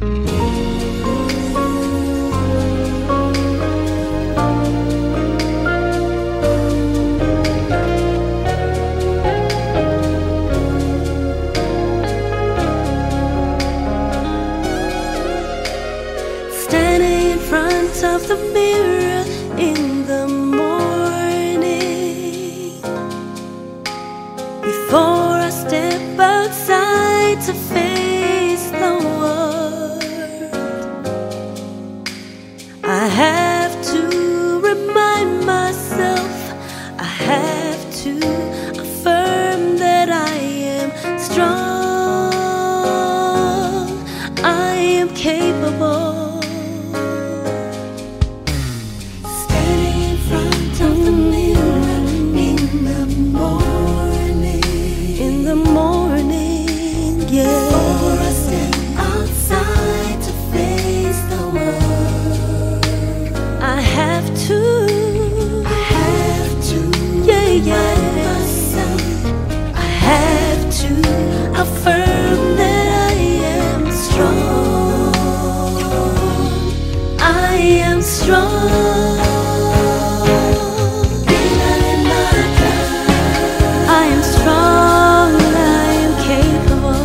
Standing in front of the mirror in the morning, before I step outside to face the world, I have to remind myself, I have to affirm that I am strong, I am capable. Before I step outside to face the world, I have to remind myself, I have to affirm that I am strong, I am strong, I am strong, I am capable.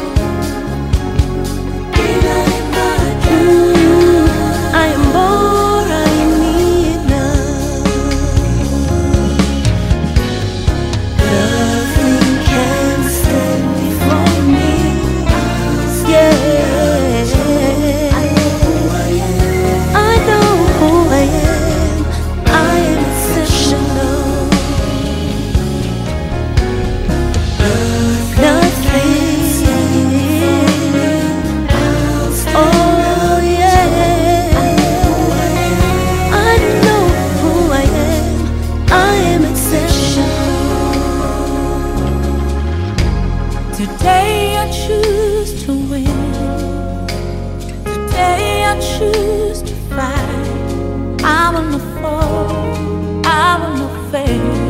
Today I choose to win. Today I choose to fight. I will not fall, I will not fail.